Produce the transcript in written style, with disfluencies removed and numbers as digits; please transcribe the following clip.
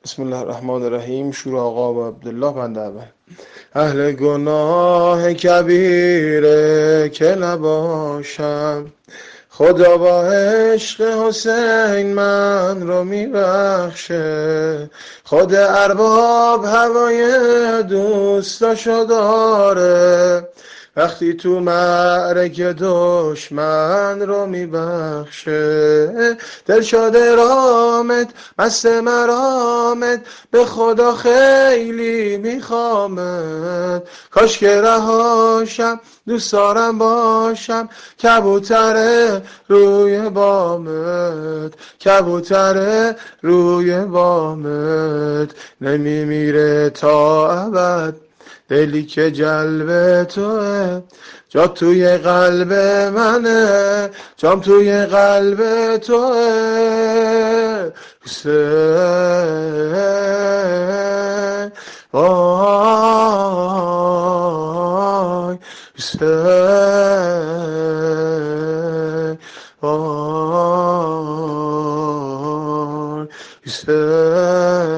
بسم الله الرحمن الرحیم. شور آقا و عبدالله بنده اول. اهل گناه کبیره که نباشم، خدا با عشق حسین من رو میبخشه. خود ارباب هوای دوستاشو داره، وقتی تو معرکه دشمن رو میبخشه. دل شده رامت مست مرامت، به خدا خیلی میخوامت. کاش که رهاشم دوست دارم باشم، کبوتر روی بامت، کبوتر روی بامت. نمیمیره تا ابد دلی که جلب توه، جا توی قلب منه، جام توی قلب توه. حسین وای، حسین وای، حسین